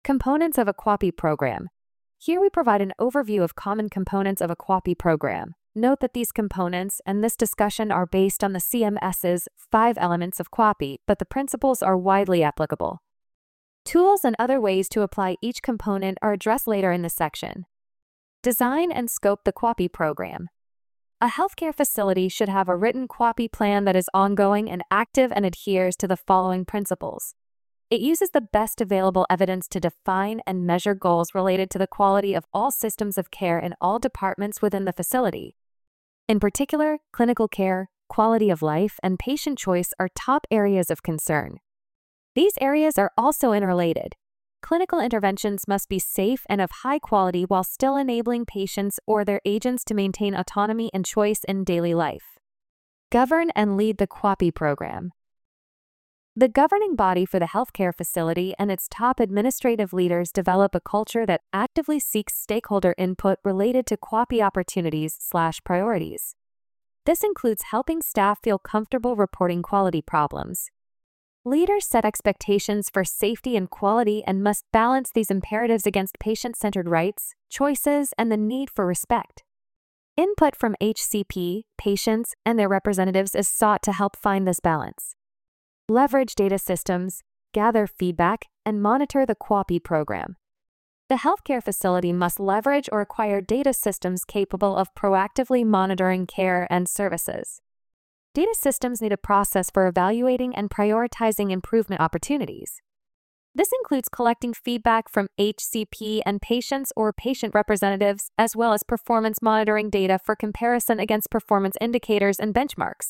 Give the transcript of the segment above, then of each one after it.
Components of a QAPI program. Here we provide an overview of common components of a QAPI program. Note that these components and this discussion are based on the CMS's 5 elements of QAPI, but the principles are widely applicable. Tools and other ways to apply each component are addressed later in this section. Design and scope the QAPI program. A healthcare facility should have a written QAPI plan that is ongoing and active and adheres to the following principles. It uses the best available evidence to define and measure goals related to the quality of all systems of care in all departments within the facility. In particular, clinical care, quality of life, and patient choice are top areas of concern. These areas are also interrelated. Clinical interventions must be safe and of high quality while still enabling patients or their agents to maintain autonomy and choice in daily life. Govern and lead the QAPI program. The governing body for the healthcare facility and its top administrative leaders develop a culture that actively seeks stakeholder input related to QAPI opportunities/priorities. This includes helping staff feel comfortable reporting quality problems. Leaders set expectations for safety and quality and must balance these imperatives against patient-centered rights, choices, and the need for respect. Input from HCP, patients, and their representatives is sought to help find this balance. Leverage data systems, gather feedback, and monitor the QAPI program. The healthcare facility must leverage or acquire data systems capable of proactively monitoring care and services. Data systems need a process for evaluating and prioritizing improvement opportunities. This includes collecting feedback from HCP and patients or patient representatives, as well as performance monitoring data for comparison against performance indicators and benchmarks.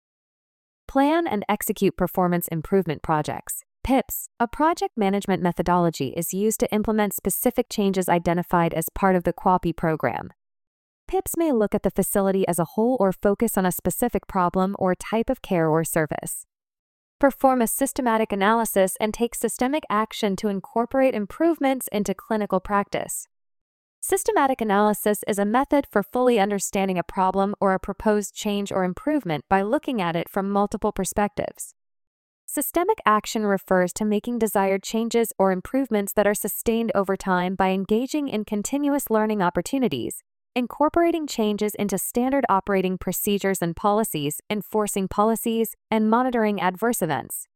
Plan and execute performance improvement projects. PIPs, a project management methodology, is used to implement specific changes identified as part of the QAPI program. PIPs may look at the facility as a whole or focus on a specific problem or type of care or service. Perform a systematic analysis and take systemic action to incorporate improvements into clinical practice. Systematic analysis is a method for fully understanding a problem or a proposed change or improvement by looking at it from multiple perspectives. Systemic action refers to making desired changes or improvements that are sustained over time by engaging in continuous learning opportunities, incorporating changes into standard operating procedures and policies, enforcing policies, and monitoring adverse events.